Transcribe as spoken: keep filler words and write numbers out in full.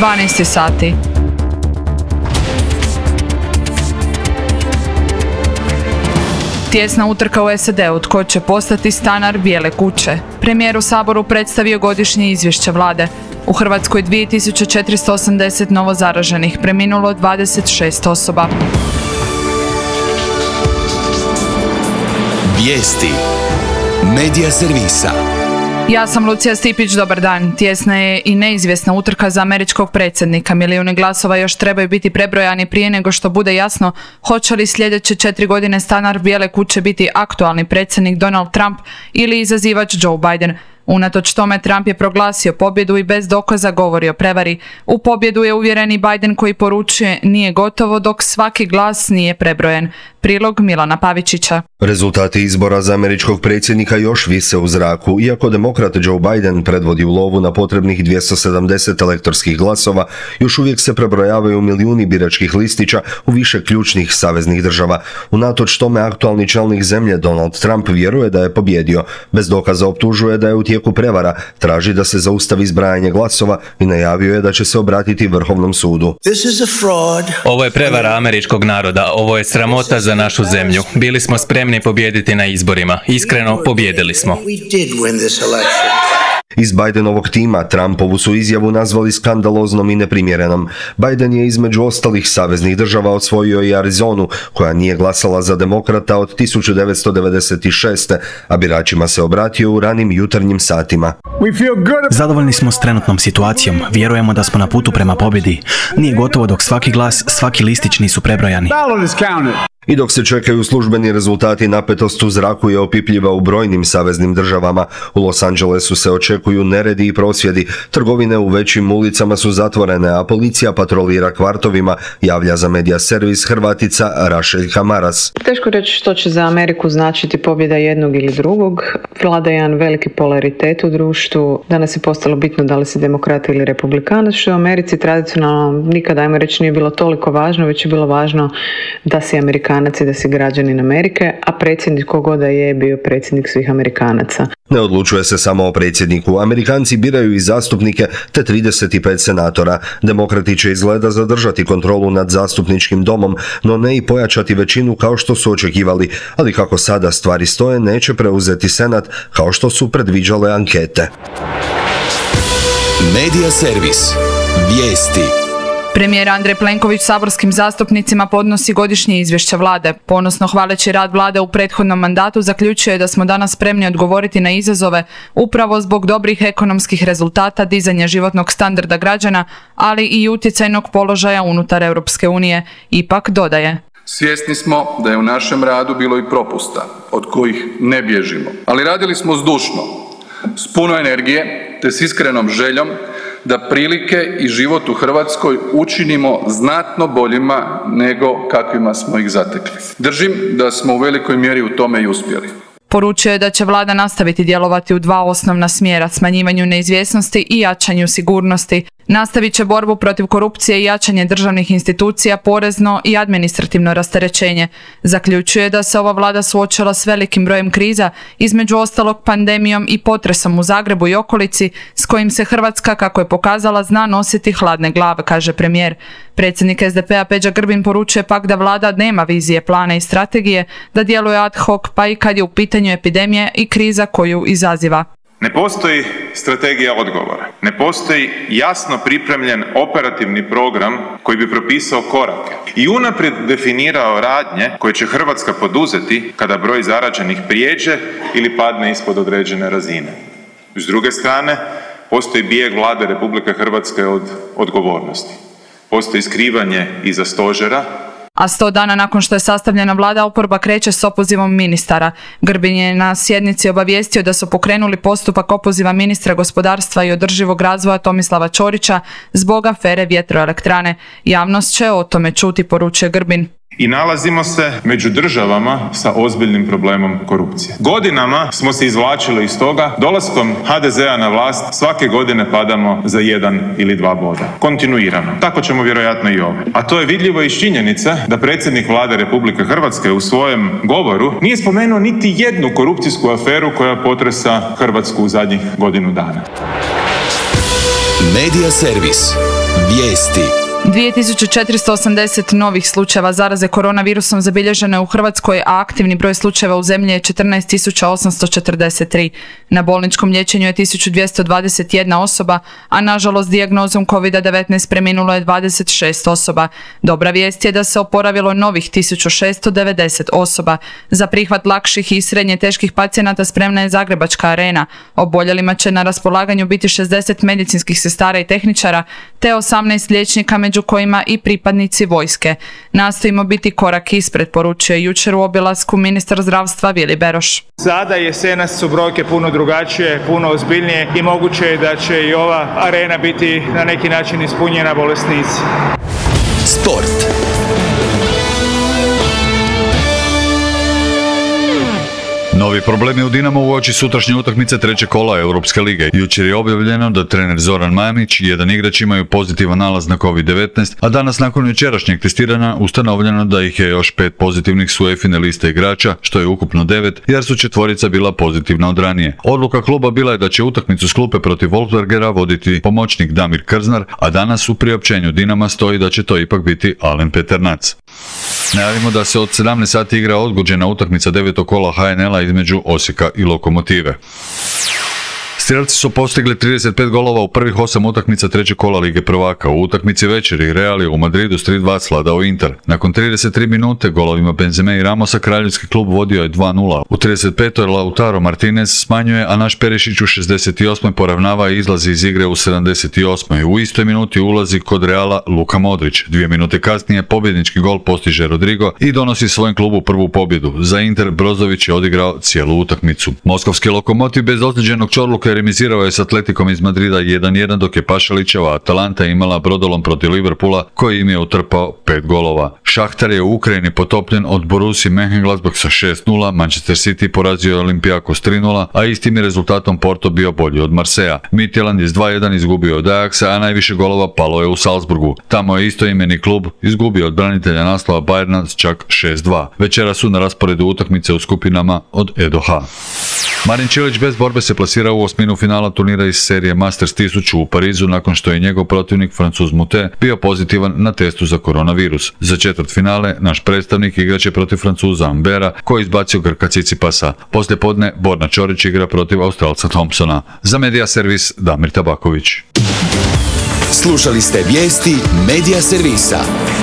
dvanaest sati. Tijesna utrka u S A D-u tko će postati stanar Bijele kuće. Premijer u Saboru predstavio godišnje izvješće vlade. U Hrvatskoj dvije tisuće četiristo osamdeset novo zaraženih, preminulo dvadeset šest osoba. Vijesti Medija servisa. Ja sam Lucija Stipić, dobar dan. Tijesna je i neizvjesna utrka za američkog predsjednika. Milijuni glasova još trebaju biti prebrojani prije nego što bude jasno hoće li sljedeće četiri godine stanar Bijele kuće biti aktualni predsjednik Donald Trump ili izazivač Joe Biden. Unatoč tome Trump je proglasio pobjedu i bez dokaza govori o prevari. U pobjedu je uvjereni Biden koji poručuje nije gotovo dok svaki glas nije prebrojen. Prilog Milana Pavičića. Rezultati izbora za američkog predsjednika još vise u zraku. Iako demokrat Joe Biden predvodi u lovu na potrebnih dvjesto sedamdeset elektorskih glasova, još uvijek se prebrojavaju milijuni biračkih listića u više ključnih saveznih država. Unatoč tome aktualni čelnik zemlje Donald Trump vjeruje da je pobjedio. Bez dokaza optužuje da je u tijeku prevara, traži da se zaustavi zbrajanje glasova i najavio je da će se obratiti Vrhovnom sudu. Ovo je prevara američkog naroda, ovo je sramota za našu zemlju. Bili smo spremni pobijediti na izborima. Iskreno, pobijedili smo. Iz Bidenovog tima Trumpovu su izjavu nazvali skandaloznom i neprimjerenom. Biden je između ostalih saveznih država osvojio i Arizonu, koja nije glasala za demokrata od tisuću devetsto devedeset šeste. a biračima se obratio u ranim jutarnjim satima. Zadovoljni smo s trenutnom situacijom. Vjerujemo da smo na putu prema pobjedi. Nije gotovo dok svaki glas, svaki listić nisu prebrojani. I dok se čekaju službeni rezultati, napetost u zraku je opipljiva u brojnim saveznim državama. U Los Angelesu se očekuju neredi i prosvjedi. Trgovine u većim ulicama su zatvorene, a policija patrolira kvartovima, javlja za medija servis Hrvatica Rašeljka Maras. Teško reći što će za Ameriku značiti pobjeda jednog ili drugog. Vlada je jedan veliki polaritet u društvu. Danas je postalo bitno da li si demokrat ili republikanac, što u Americi tradicionalno nikada, ajmo reći, nije bilo toliko važno, već je bilo važno da si Amerikanac i da si građanin Amerike, a predsjednik kogoda je bio predsjednik svih Amerikanaca. Ne odlučuje se samo o predsjedniku. Amerikanci biraju i zastupnike te trideset pet senatora. Demokrati će izgleda zadržati kontrolu nad zastupničkim domom, no ne i pojačati većinu kao što su očekivali, ali kako sada stvari stoje, neće preuzeti senat kao što su predviđale ankete. Medija servis. Vijesti. Premijer Andrej Plenković saborskim zastupnicima podnosi godišnje izvješće vlade. Ponosno hvaleći rad vlade u prethodnom mandatu, zaključuje da smo danas spremni odgovoriti na izazove upravo zbog dobrih ekonomskih rezultata, dizanja životnog standarda građana, ali i utjecajnog položaja unutar Europske unije. Ipak dodaje: svjesni smo da je u našem radu bilo i propusta, od kojih ne bježimo. Ali radili smo zdušno, s puno energije te s iskrenom željom da prilike i život u Hrvatskoj učinimo znatno boljima nego kakvima smo ih zatekli. Držim da smo u velikoj mjeri u tome i uspjeli. Poručio je da će vlada nastaviti djelovati u dva osnovna smjera, smanjivanju neizvjesnosti i jačanju sigurnosti. Nastavit će borbu protiv korupcije i jačanje državnih institucija, porezno i administrativno rasterećenje. Zaključuje da se ova vlada suočila s velikim brojem kriza, između ostalog pandemijom i potresom u Zagrebu i okolici, s kojim se Hrvatska, kako je pokazala, zna nositi hladne glave, kaže premijer. Predsjednik S D P-a Peđa Grbin poručuje pak da vlada nema vizije, plana i strategije, da djeluje ad hoc pa i kad je u pitanju epidemija i kriza koju izaziva. Ne postoji strategija odgovora. Ne postoji jasno pripremljen operativni program koji bi propisao korake i unaprijed definirao radnje koje će Hrvatska poduzeti kada broj zaraženih prijeđe ili padne ispod određene razine. S druge strane, postoji bijeg Vlade Republike Hrvatske od odgovornosti. Postoji skrivanje iza stožera. A sto dana nakon što je sastavljena vlada, oporba kreće s opozivom ministara. Grbin je na sjednici obavijestio da su pokrenuli postupak opoziva ministra gospodarstva i održivog razvoja Tomislava Ćorića zbog afere vjetroelektrane. Javnost će o tome čuti, poručuje Grbin. I nalazimo se među državama sa ozbiljnim problemom korupcije. Godinama smo se izvlačili iz toga, dolaskom H D Z-a na vlast svake godine padamo za jedan ili dva boda. Kontinuirano. Tako ćemo vjerojatno i ove. A to je vidljivo iz činjenice da predsjednik Vlade Republike Hrvatske u svojem govoru nije spomenuo niti jednu korupcijsku aferu koja potresa Hrvatsku u zadnjih godinu dana. Medija servis. Vijesti. dvije tisuće četiristo osamdeset novih slučajeva zaraze koronavirusom zabilježeno je u Hrvatskoj, a aktivni broj slučajeva u zemlji je četrnaest tisuća osamsto četrdeset tri. Na bolničkom liječenju je tisuću dvjesto dvadeset jedna osoba, a nažalost dijagnozom kovid devetnaest preminulo je dvadeset šest osoba. Dobra vijest je da se oporavilo novih tisuću šesto devedeset osoba. Za prihvat lakših i srednje teških pacijenata spremna je Zagrebačka arena. Oboljelima će na raspolaganju biti šezdeset medicinskih sestara i tehničara, te osamnaest liječnika, među kojima i pripadnici vojske. Nastojimo biti korak ispred, poručio je jučer u obilasku ministar zdravstva Vili Beroš. Sada jesenas su brojke puno drugačije, puno ozbiljnije i moguće je da će i ova arena biti na neki način ispunjena bolesnici. Sport. Novi problemi u Dinamo uoči sutrašnje utakmice trećeg kola Europske lige. Jučer je objavljeno da trener Zoran Mamić i jedan igrač imaju pozitivan nalaz na kovid devetnaest, a danas nakon jučerašnjeg testiranja ustanovljeno da ih je još pet pozitivnih su E finalista igrača, što je ukupno devet, jer su četvorica bila pozitivna od ranije. Odluka kluba bila je da će utakmicu s klupe protiv Wolfsbergera voditi pomoćnik Damir Krznar, a danas u priopćenju Dinama stoji da će to ipak biti Alen Peternac. Najavimo da se od sedamnaest sati igra odgođena utakmica devetog kola H N L-a između Osijeka i Lokomotive. Strelci su postigli trideset pet golova u prvih osam utakmica trećeg kola Lige prvaka. U utakmici večeri Real je u Madridu s tri dva svladao Inter. Nakon trideset tri minute golovima Benzeme i Ramosa kraljevski klub vodio je dva nula. U trideset petoj Lautaro Martinez smanjuje, a naš Perišić u šezdeset osmoj poravnava i izlazi iz igre u sedamdeset osmoj. U istoj minuti ulazi kod Reala Luka Modrić. Dvije minute kasnije pobjednički gol postiže Rodrigo i donosi svojem klubu prvu pobjedu. Za Inter Brozović je odigrao cijelu utakmicu. Moskovski Lokomotiv bez ozlijeđenog Čorluka remizirao je s Atletikom iz Madrida jedan jedan, dok je Pašalićeva Atalanta imala brodolom protiv Liverpoola koji im je utrpao pet golova. Šahtar je u Ukrajini potopljen od Borussia Mönchengladbach sa šest nula, Manchester City porazio je Olympiakos tri nula, a istim je rezultatom Porto bio bolji od Marseja. Midtjylland je s dva jedan izgubio od Ajaxa, a najviše golova palo je u Salzburgu. Tamo je istoimeni klub izgubio od branitelja naslova Bayerna s čak šest dva. Večera su na rasporedu utakmice u skupinama od E do H. Marin Čilić bez borbe se plasirao u osminu finala turnira iz serije Masters tisuću u Parizu nakon što je njegov protivnik Francuz Mute bio pozitivan na testu za koronavirus. Za četvrtfinale naš predstavnik igraće protiv Francuza Ambera koji izbacio Grka Cicipasa. Poslije podne Borna Čorić igra protiv Australca Thompsona. Za Media Servis Damir Tabaković. Slušali ste vijesti Media Servisa.